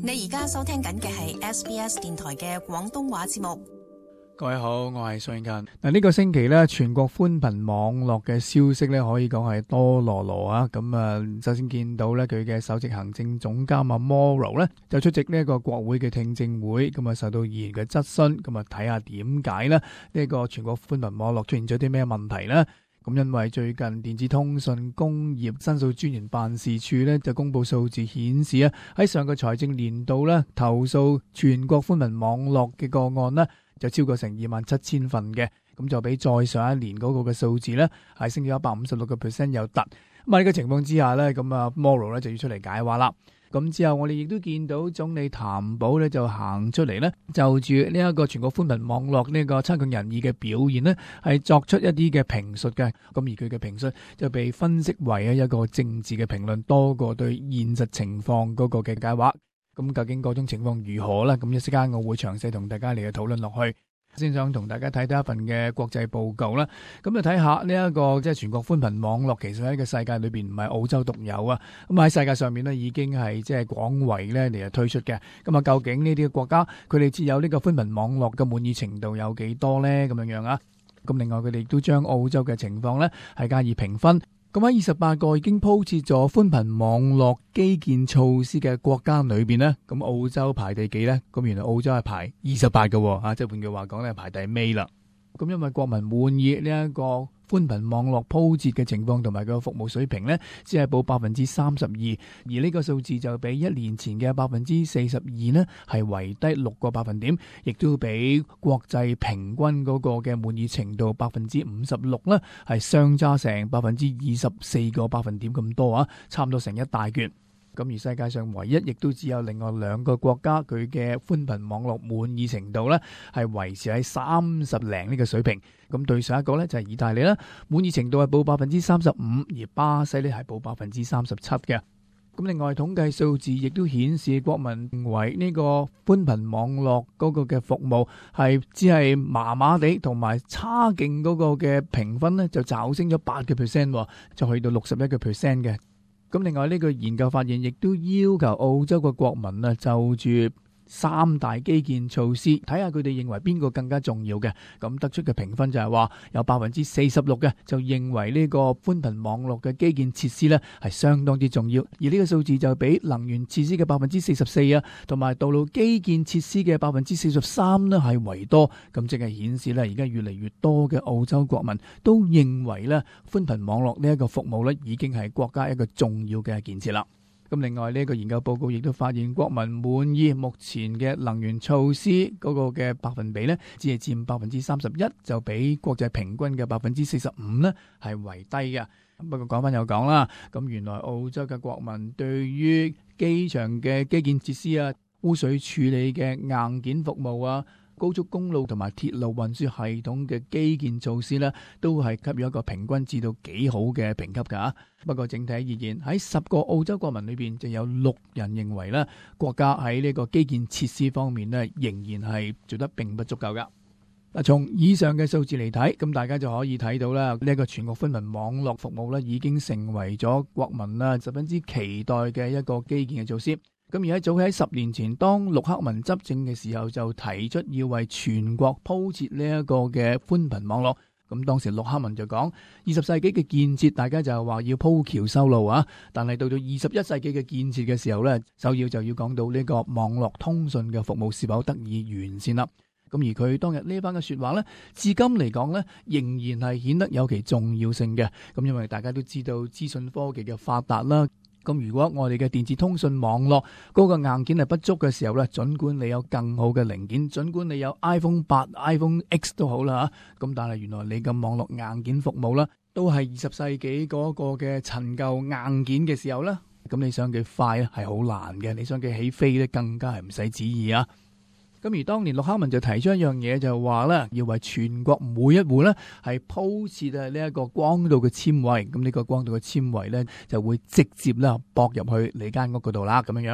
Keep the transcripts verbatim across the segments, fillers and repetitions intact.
你而家收聽緊嘅係 S B S 電台嘅廣東話節目。 各位好，我係蘇永勤。嗱，呢個星期咧，全國寬頻網絡嘅消息咧，可以講係多羅羅啊。咁啊，首先見到咧，佢嘅首席行政總監阿 Morrow 咧，就出席呢一個國會嘅聽證會，咁啊受到議員嘅質詢，咁啊睇下點解咧呢個全國寬頻網絡出現咗啲咩問題咧？咁因為最近電子通訊工業申訴專員辦事處咧就公布數字顯示啊，喺上個財政年度咧投訴全國寬頻網絡嘅個案咧，就超過成二萬七千份嘅，咁就比再上一年嗰個嘅數字咧係升咗一百五十六個 percent 有突。咁喺呢個情況之下咧，咁啊 Morrow 咧就要出嚟解話啦。咁之後我哋亦都見到總理譚寶咧就行出嚟咧，就住呢一個全國寬頻網絡呢個差強人意嘅表現呢，係作出一啲嘅評述嘅。咁而佢嘅評述就被分析為一個政治嘅評論，多過對現實情況嗰個嘅解話。咁究竟嗰種情況如何呢？咁一時間我會詳細同大家嚟去討論落去。先想同大家睇到一份嘅國際報告啦。咁就睇下呢一個即係全國寬頻網絡，其實喺個世界裏邊唔係澳洲獨有啊。咁喺世界上面呢，已經係即係廣為咧嚟推出嘅。咁啊，究竟呢啲國家佢哋設有呢個寬頻網絡嘅滿意程度有幾多呢？咁樣樣啊。咁另外佢哋亦都將澳洲嘅情況呢係加以評分。咁喺二十八個已經鋪設咗寬頻網絡基建措施嘅國家裏邊呢，咁澳洲排第幾呢？咁原來澳洲係排二十八嘅，啊，即係換句話講咧，排第尾啦。咁因為國民滿意呢一個寬頻網絡鋪設嘅情況同埋個服務水平呢，只係報百分之三十二，而呢個數字就比一年前嘅百分之四十二呢係為低六個百分點，亦都比國際平均嗰個嘅滿意程度百分之五十六呢係相差成百分之二十四個百分點咁多啊，差唔多成一大橛。咁而世界上唯一亦都只有另外兩個國家，佢嘅寬頻網絡滿意程度呢係維持喺三十零呢個水平。咁對上一個呢就係意大利啦，滿意程度係報百分之三十五，而巴西呢係報百分之三十七嘅。咁另外統計數字亦都顯示，國民認為呢個寬頻網絡嗰個嘅服務係只係麻麻地，同埋差勁嗰個嘅評分呢就驟升咗八個 percent， 就去到六十一個 percent 嘅。咁另外呢個研究發現，亦都要求澳洲嘅國民啊，就住三大基建措施，睇下佢哋認為邊個更加重要嘅。咁得出嘅評分就係話，有百分之四十六嘅就認為呢個寬頻網絡嘅基建設施呢係相當之重要，而呢個數字就比能源設施嘅百分之四十四啊，同埋道路基建設施嘅百分之四十三呢係為多。咁即係顯示呢，而家越嚟越多嘅澳洲國民都認為呢寬頻網絡呢一個服務呢已經係國家一個重要嘅建設啦。咁另外呢個研究報告亦都發現，國民滿意目前嘅能源措施嗰個嘅百分比呢，只係佔百分之三十一，就比國際平均嘅百分之四十五呢係為低嘅。不過講翻又講啦，咁原來澳洲嘅國民對於機場嘅基建設施啊、污水處理嘅硬件服務啊、高速公路同埋鐵路運輸系統嘅基建措施呢，都係給予一個平均至到幾好嘅評級㗎。不過整體而言，喺十個澳洲國民裏邊，就有六人認為呢國家喺呢個基建設施方面呢，仍然係做得並不足夠㗎。嗱，從以上嘅數字嚟睇，咁大家就可以睇到啦，呢一個全國寬頻網絡服務呢，已經成為咗國民啦十分之期待嘅一個基建嘅措施。咁而喺早喺十年前，當陸克文執政嘅時候，就提出要為全國鋪設呢一個嘅寬頻網絡。咁當時陸克文就講，二十世紀嘅建設，大家就係話要鋪橋修路啊。但係到到二十一世紀嘅建設嘅時候呢，首要就要講到呢個網絡通訊嘅服務是否得以完善啦。咁而佢當日呢番嘅說話呢，至今嚟講呢，仍然係顯得有其重要性嘅。咁因為大家都知道資訊科技嘅發達啦。咁如果我哋嘅電子通訊網絡嗰個硬件係不足嘅時候咧，盡管你有更好嘅零件，盡管你有 iPhone 八、iPhone X 都好啦吓，咁但係原來你嘅網絡硬件服務啦，都係二十世紀嗰個嘅陳舊硬件嘅時候咧，咁你想佢快咧係好難嘅，你想佢起飛咧更加係唔使旨意啊。咁而當年陸克文就提出一樣嘢，就話咧要為全國每一戶咧係鋪設啊呢一個光度嘅纖維，咁呢個光度嘅纖維咧就會直接啦駁入去你間屋嗰度啦，咁樣樣。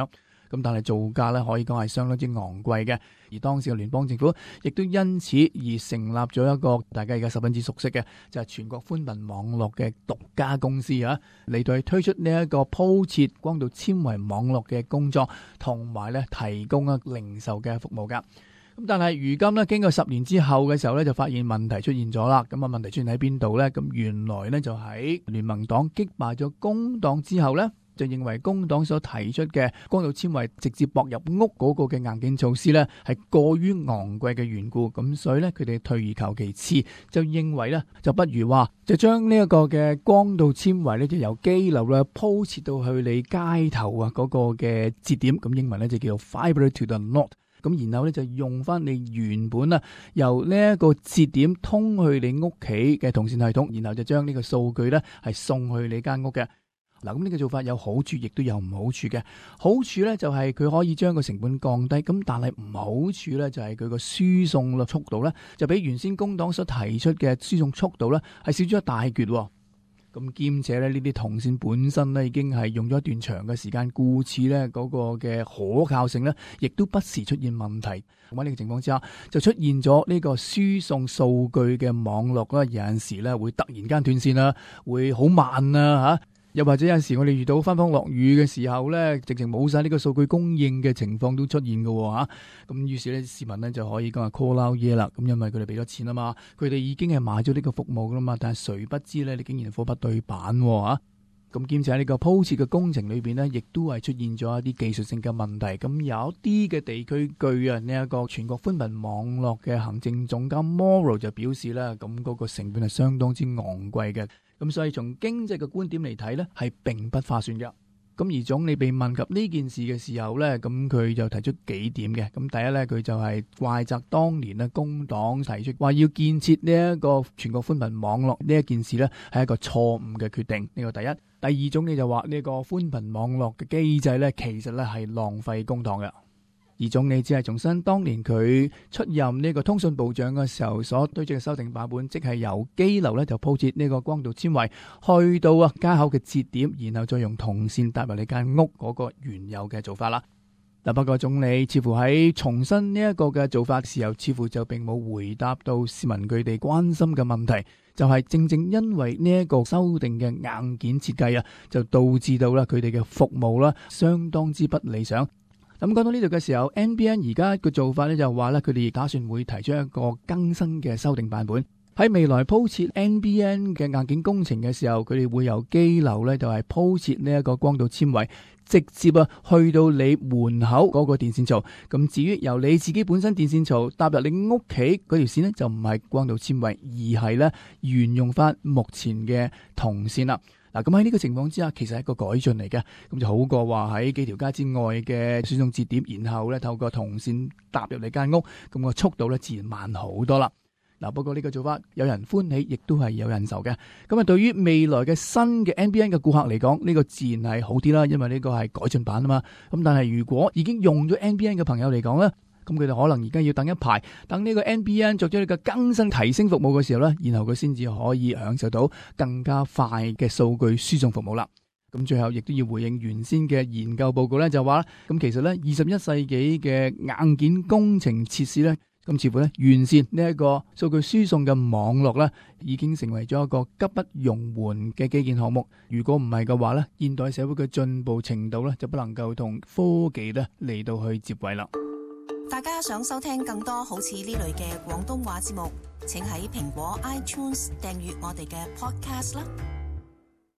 咁但係造價咧可以講係相當之昂貴嘅。而當時嘅聯邦政府亦都因此而成立咗一個大家而家十分之熟悉嘅，就係全國寬頻網絡嘅獨家公司啊，嚟到去推出呢一個鋪設光度纖維網絡嘅工作，同埋咧提供啊零售嘅服務噶。咁但係如今咧，經過十年之後嘅時候咧，就發現問題出現咗啦。咁啊，問題出現喺邊度咧？咁原來咧就喺聯盟黨擊敗咗工黨之後咧，就認為工黨所提出嘅光度纖維直接駁入屋嗰個嘅硬件措施咧，係過於昂貴嘅緣故。咁所以咧，佢哋退而求其次，就認為咧，就不如話就將呢一個嘅光度纖維咧，就由機樓咧鋪設到去你街頭啊嗰個嘅節點。咁英文咧就叫做 fiber to the node。咁然後咧就用翻你原本啊由呢一個節點通去你屋企嘅銅線系統，然後就將呢個數據咧係送去你間屋嘅。嗱，咁呢個做法有好處，亦都有唔好處嘅。好處咧就係佢可以將個成本降低，咁但係唔好處咧就係佢個輸送嘅速度咧就比原先工黨所提出嘅輸送速度咧係少咗一大橛。咁兼且咧，呢啲銅線本身咧已經係用咗一段長嘅時間，故此咧嗰個嘅可靠性咧，亦都不時出現問題。咁喺呢個情況之下，就出現咗呢個輸送數據嘅網絡啦，有陣時咧會突然間斷線啦，會好慢啊嚇。又或者有陣時我哋遇到翻風落雨嘅時候咧，直情冇晒呢個數據供應嘅情況都出現嘅嚇。咁於是咧市民咧就可以講係 call out 嘢啦。咁因為佢哋俾咗錢啊嘛，佢哋已經係買咗呢個服務噶啦嘛，但係誰不知咧，你竟然貨不對版嚇。咁兼且喺呢個鋪設嘅工程裏邊呢，亦都係出現咗一啲技術性嘅問題。咁有一啲嘅地區據啊呢一個全國寬頻網絡嘅行政總監 Morrow 就表示啦，咁嗰個成本係相當之昂貴嘅。咁所以從經濟嘅觀點嚟睇呢，係並不划算嘅。咁而總理被問及呢件事嘅時候呢，咁佢就提出幾點嘅。咁第一呢，佢就係怪責當年呢工黨提出話要建設呢一個全國寬頻網絡呢一件事呢，係一個錯誤嘅決定。呢個第一。第二種你就話呢個寬頻網絡嘅機制呢，其實呢係浪費公帑嘅。而總理只係重申當年佢出任呢個通訊部長嘅時候所推出嘅修訂版本，即係由機樓咧就鋪設呢個光度纖維去到啊街口嘅節點，然後再用銅線搭入你間屋嗰個原有嘅做法啦。嗱，不過總理似乎喺重申呢一個嘅做法時候，似乎就並冇回答到市民佢哋關心嘅問題，就係正正因為呢一個修訂嘅硬件設計啊，就導致到啦佢哋嘅服務啦相當之不理想。咁講到呢度嘅時候 ，N B N 而家嘅做法咧就話咧，佢哋亦打算會提出一個更新嘅修訂版本。喺未來鋪設 N B N 嘅硬件工程嘅時候，佢哋會由機樓咧就係鋪設呢一個光度纖維，直接啊去到你門口嗰個電線槽。咁至於由你自己本身電線槽搭入你屋企嗰條線呢，就唔係光度纖維，而係咧沿用翻目前嘅銅線啦。嗱，咁喺呢個情況之下，其實係一個改進嚟嘅，咁就好過話喺幾條街之外嘅輸送節點，然後咧透過銅線搭入你間屋，咁個速度咧自然慢好多啦。嗱，不過呢個做法有人歡喜，亦都係有人愁嘅。咁啊，對於未來嘅新嘅 N B N 嘅顧客嚟講，呢個自然係好啲啦，因為呢個係改進版啊嘛。咁但係如果已經用咗 N B N 嘅朋友嚟講咧，咁佢哋可能而家要等一排，等呢個 N B N 作咗呢個更新提升服務嘅時候咧，然後佢先至可以享受到更加快嘅數據輸送服務啦。咁最後亦都要回應原先嘅研究報告咧，就話咁其實咧二十一世紀嘅硬件工程設施咧，咁似乎咧完善呢一個數據輸送嘅網絡咧，已經成為咗一個急不容緩嘅基建項目。如果唔係嘅話咧，現代社會嘅進步程度咧就不能夠同科技咧嚟到去接軌啦。 大家想收聽更多好似呢類嘅廣東話節目，請喺蘋果 iTunes 訂閱我哋嘅 podcast 啦。